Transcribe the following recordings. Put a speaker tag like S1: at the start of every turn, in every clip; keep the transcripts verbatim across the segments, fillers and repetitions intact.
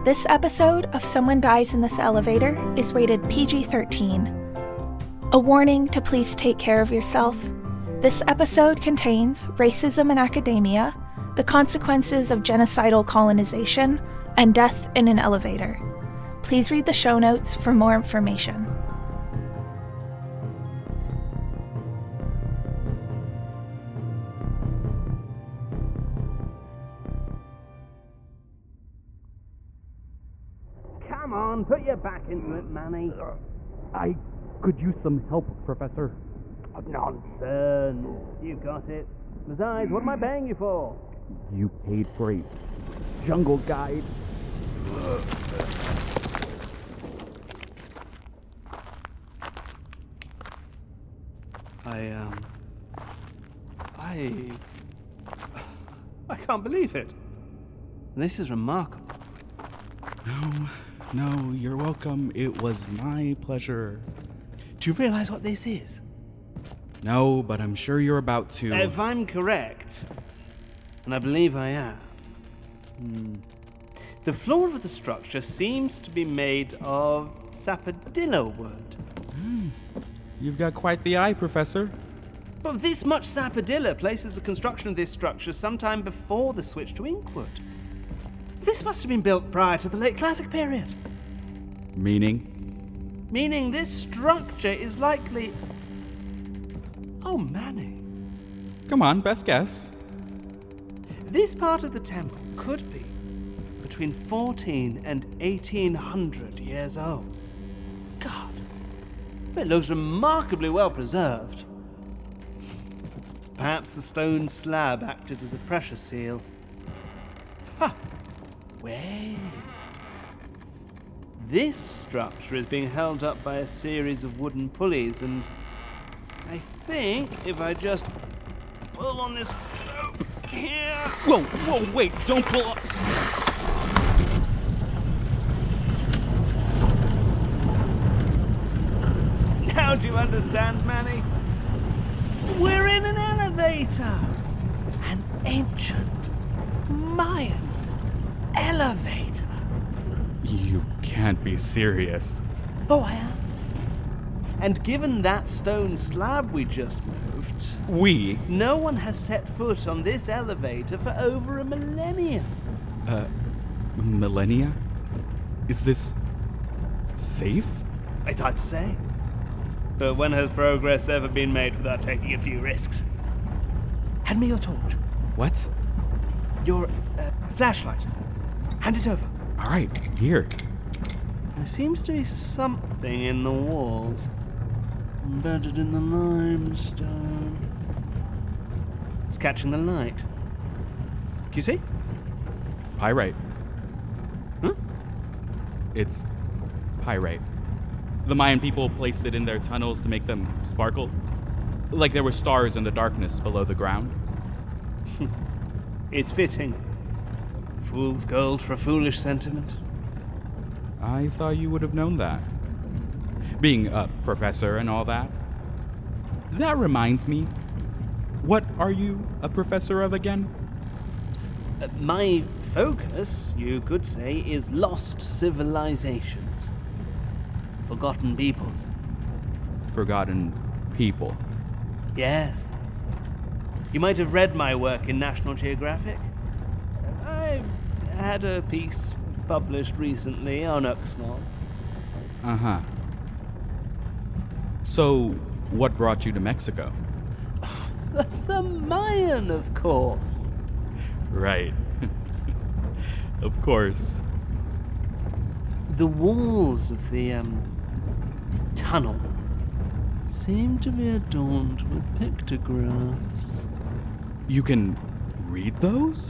S1: This episode of Someone Dies in This Elevator is rated P G thirteen. A warning to please take care of yourself. This episode contains racism in academia, the consequences of genocidal colonization, and death in an elevator. Please read the show notes for more information.
S2: Come on, put your back into it, Manny.
S3: I could use some help, Professor.
S2: Oh, nonsense. You got it. Besides, what am I paying you for?
S3: You paid for a jungle guide.
S4: I, um... I... I can't believe it. This is remarkable.
S3: No, no, you're welcome. It was my pleasure.
S4: Do you realize what this is?
S3: No, but I'm sure you're about to...
S4: If I'm correct, and I believe I am, hmm, the floor of the structure seems to be made of sapodilla wood.
S3: Mm. You've got quite the eye, Professor.
S4: But this much sapodilla places the construction of this structure sometime before the switch to inkwood. This must have been built prior to the late Classic period.
S3: Meaning?
S4: Meaning this structure is likely... Oh, Manny.
S3: Come on, best guess.
S4: This part of the temple could be between fourteen and eighteen hundred years old. God, it looks remarkably well preserved. Perhaps the stone slab acted as a pressure seal. Huh. Wait. This structure is being held up by a series of wooden pulleys, and I think if I just pull on this rope here...
S3: Whoa, whoa, wait, don't pull up.
S4: Now do you understand, Manny? We're in an elevator. An ancient Mayan elevator.
S3: You can't be serious.
S4: Oh, I am. And given that stone slab we just moved,
S3: We?
S4: no one has set foot on this elevator for over a millennium.
S3: Uh, millennia? Is this safe?
S4: It's hard to say. But when has progress ever been made without taking a few risks? Hand me your torch.
S3: What?
S4: Your uh, flashlight. Hand it over.
S3: All right, here.
S4: There seems to be something in the walls, embedded in the limestone. It's catching the light. Can you see?
S3: Pyrite.
S4: Huh?
S3: It's pyrite. The Mayan people placed it in their tunnels to make them sparkle. Like there were stars in the darkness below the ground.
S4: It's fitting. Fool's gold for a foolish sentiment.
S3: I thought you would have known that. Being a professor and all that. That reminds me. What are you a professor of again?
S4: Uh, my focus, you could say, is lost civilizations. Forgotten peoples.
S3: Forgotten people.
S4: Yes. You might have read my work in National Geographic. I had a piece published recently on Uxmal.
S3: Uh-huh. So, what brought you to Mexico?
S4: The Mayan, of course.
S3: Right. Of course.
S4: The walls of the, um, tunnel seem to be adorned with pictographs.
S3: You can read those?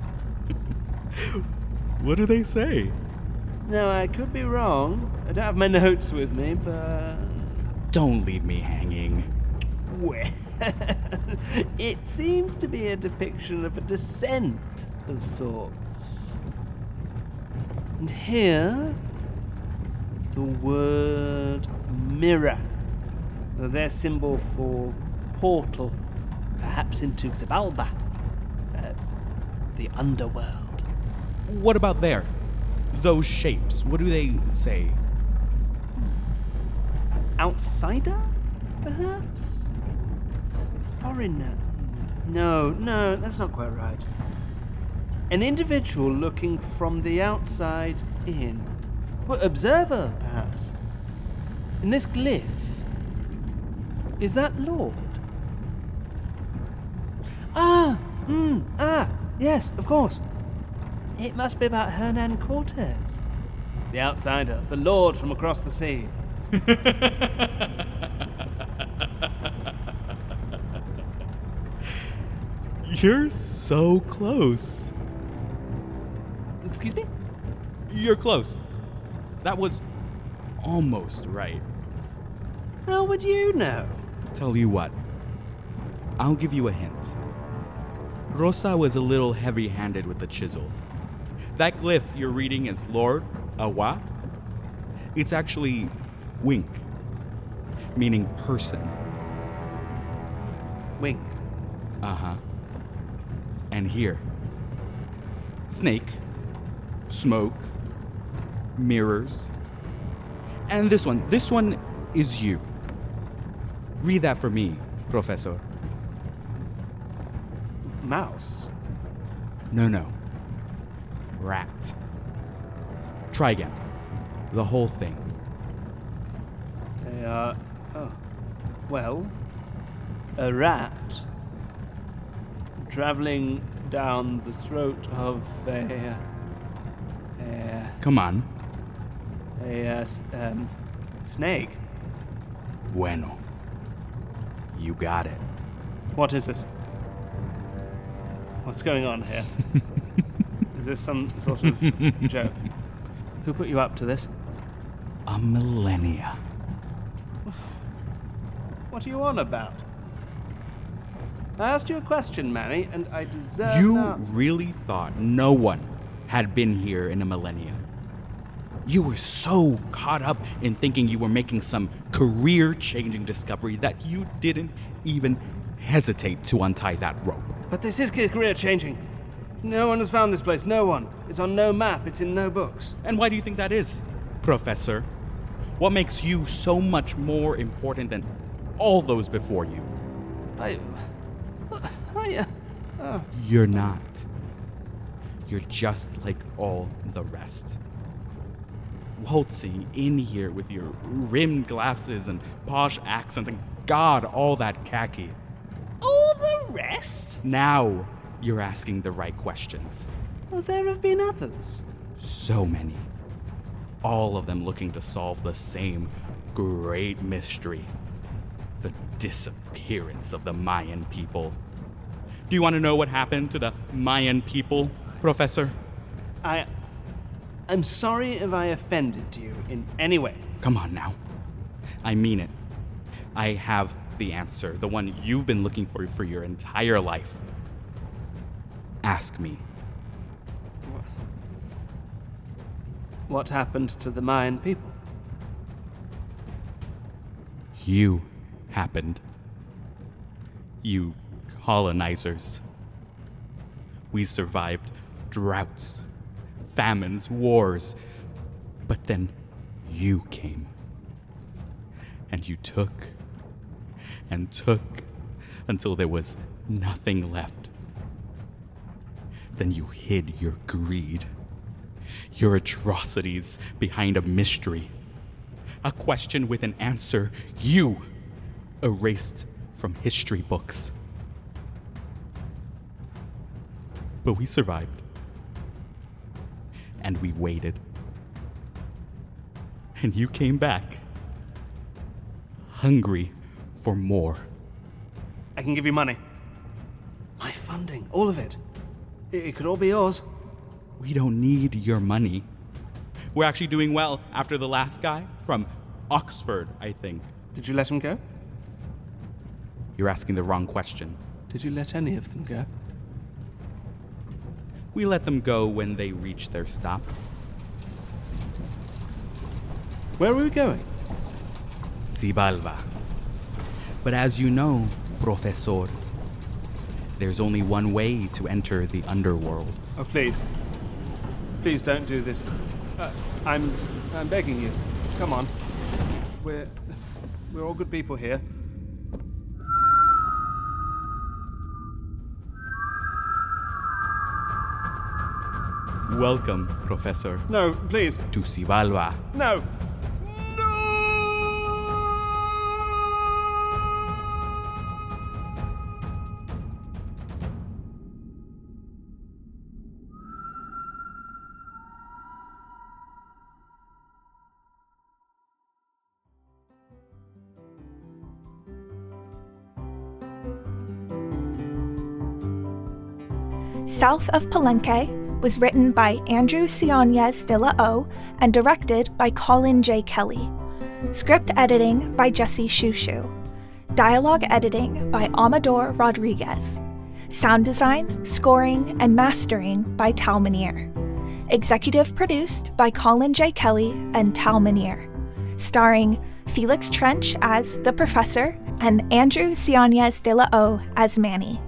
S3: What do they say?
S4: Now, I could be wrong. I don't have my notes with me, but...
S3: Don't leave me hanging.
S4: Well, it seems to be a depiction of a descent of sorts. And here, the word mirror, their symbol for portal, perhaps into Xibalba, uh, the underworld.
S3: What about there? Those shapes, what do they say?
S4: Outsider, perhaps? Foreigner? No, no, that's not quite right. An individual looking from the outside in. Well, observer, perhaps. In this glyph, is that Lord? Ah, hmm, ah, yes, of course. It must be about Hernan Cortez. The outsider, the Lord from across the sea.
S3: You're so close.
S4: Excuse me?
S3: You're close. That was almost right.
S4: How would you know?
S3: Tell you what, I'll give you a hint. Rosa was a little heavy-handed with the chisel. That glyph you're reading is Lord Awa. It's actually Wink, meaning person.
S4: Wink.
S3: Uh-huh. And here, snake, smoke, mirrors, and this one. This one is you. Read that for me, Professor.
S4: Mouse.
S3: No, no. Rat. Try again. The whole thing.
S4: They are. Oh. Well, a rat traveling down the throat of a. a.
S3: Come on.
S4: a. Uh, s- um, snake.
S3: Bueno. You got it.
S4: What is this? What's going on here? Is this some sort of joke? Who put you up to this?
S3: A millennia.
S4: What are you on about? I asked you a question, Manny, and I deserve
S3: You
S4: an answer.
S3: really thought no one had been here in a millennia? You were so caught up in thinking you were making some career-changing discovery that you didn't even hesitate to untie that rope.
S4: But this is career changing. No one has found this place. No one. It's on no map. It's in no books.
S3: And why do you think that is, Professor? What makes you so much more important than all those before you?
S4: I. I. Uh, oh.
S3: You're not. You're just like all the rest. Waltzing in here with your rimmed glasses and posh accents and God, all that khaki.
S4: All the rest?
S3: Now you're asking the right questions.
S4: Oh, there have been others.
S3: So many. All of them looking to solve the same great mystery. The disappearance of the Mayan people. Do you want to know what happened to the Mayan people, Professor?
S4: I. I'm sorry if I offended you in any way.
S3: Come on now. I mean it. I have the answer, the one you've been looking for for your entire life. Ask me.
S4: What happened to the Mayan people?
S3: You happened. You colonizers. We survived droughts, famines, wars. But then you came. And you took and took until there was nothing left. Then you hid your greed, your atrocities behind a mystery, a question with an answer you erased from history books. But we survived. And we waited. And you came back, hungry for more.
S4: I can give you money. My funding, all of it. It, it could all be yours.
S3: We don't need your money. We're actually doing well after the last guy from Oxford, I think.
S4: Did you let him go?
S3: You're asking the wrong question.
S4: Did you let any of them go?
S3: We let them go when they reach their stop.
S4: Where are we going?
S3: Xibalba. But as you know, Professor, there's only one way to enter the underworld.
S4: Oh, please. Please don't do this. Uh, I'm, I'm begging you. Come on. We're, we're all good people here.
S3: Welcome, Professor.
S4: No, please.
S3: To Xibalba.
S4: No.
S1: South of Palenque was written by Andrew Sionez de la O and directed by Colin J. Kelly. Script editing by Jesse Shushu. Dialogue editing by Amador Rodriguez. Sound design, scoring, and mastering by Tal Minear. Executive produced by Colin J. Kelly and Tal Minear. Starring Felix Trench as the Professor and Andrew Sionez de la O as Manny.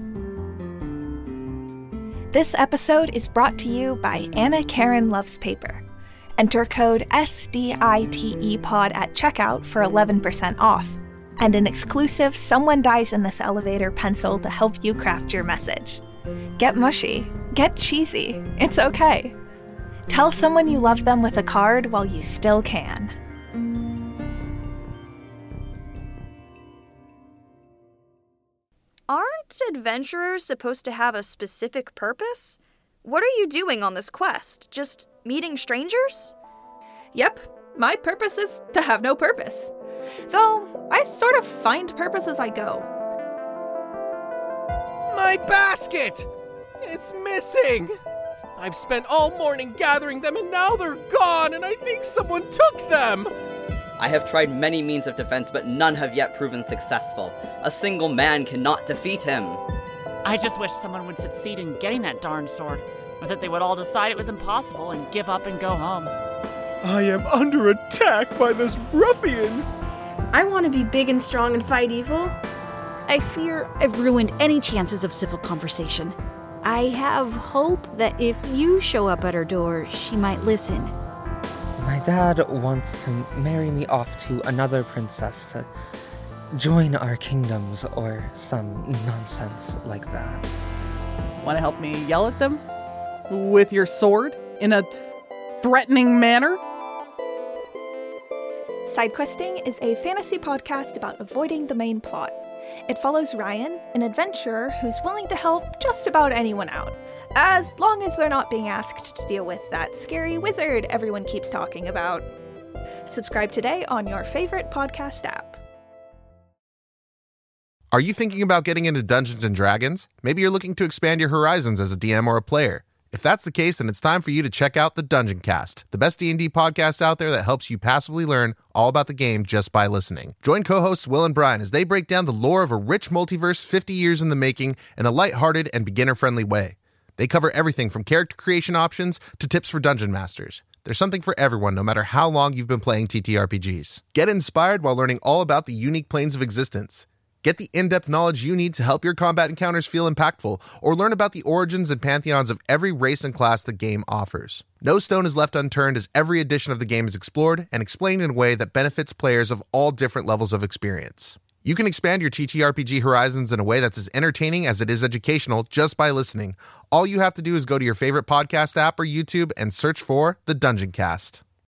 S1: This episode is brought to you by Anna Karen Loves Paper. Enter code S D I T E pod at checkout for eleven percent off, and an exclusive Someone Dies in This Elevator pencil to help you craft your message. Get mushy, get cheesy, it's okay. Tell someone you love them with a card while you still can.
S5: Aren't adventurers supposed to have a specific purpose? What are you doing on this quest? Just meeting strangers?
S1: Yep, my purpose is to have no purpose. Though, I sort of find purpose as I go.
S6: My basket! It's missing! I've spent all morning gathering them and now they're gone and I think someone took them!
S7: I have tried many means of defense, but none have yet proven successful. A single man cannot defeat him.
S8: I just wish someone would succeed in getting that darn sword, or that they would all decide it was impossible and give up and go home.
S6: I am under attack by this ruffian!
S9: I want to be big and strong and fight evil.
S10: I fear I've ruined any chances of civil conversation. I have hope that if you show up at her door, she might listen.
S11: My dad wants to marry me off to another princess to join our kingdoms or some nonsense like that.
S12: Want to help me yell at them? With your sword? In a threatening manner?
S1: Sidequesting is a fantasy podcast about avoiding the main plot. It follows Ryan, an adventurer who's willing to help just about anyone out, as long as they're not being asked to deal with that scary wizard everyone keeps talking about. Subscribe today on your favorite podcast app.
S13: Are you thinking about getting into Dungeons and Dragons? Maybe you're looking to expand your horizons as a D M or a player. If that's the case, then it's time for you to check out the Dungeon Cast, the best D and D podcast out there that helps you passively learn all about the game just by listening. Join co-hosts Will and Brian as they break down the lore of a rich multiverse fifty years in the making in a lighthearted and beginner-friendly way. They cover everything from character creation options to tips for dungeon masters. There's something for everyone, no matter how long you've been playing T T R P Gs. Get inspired while learning all about the unique planes of existence. Get the in-depth knowledge you need to help your combat encounters feel impactful, or learn about the origins and pantheons of every race and class the game offers. No stone is left unturned as every edition of the game is explored and explained in a way that benefits players of all different levels of experience. You can expand your T T R P G horizons in a way that's as entertaining as it is educational just by listening. All you have to do is go to your favorite podcast app or YouTube and search for The Dungeon Cast.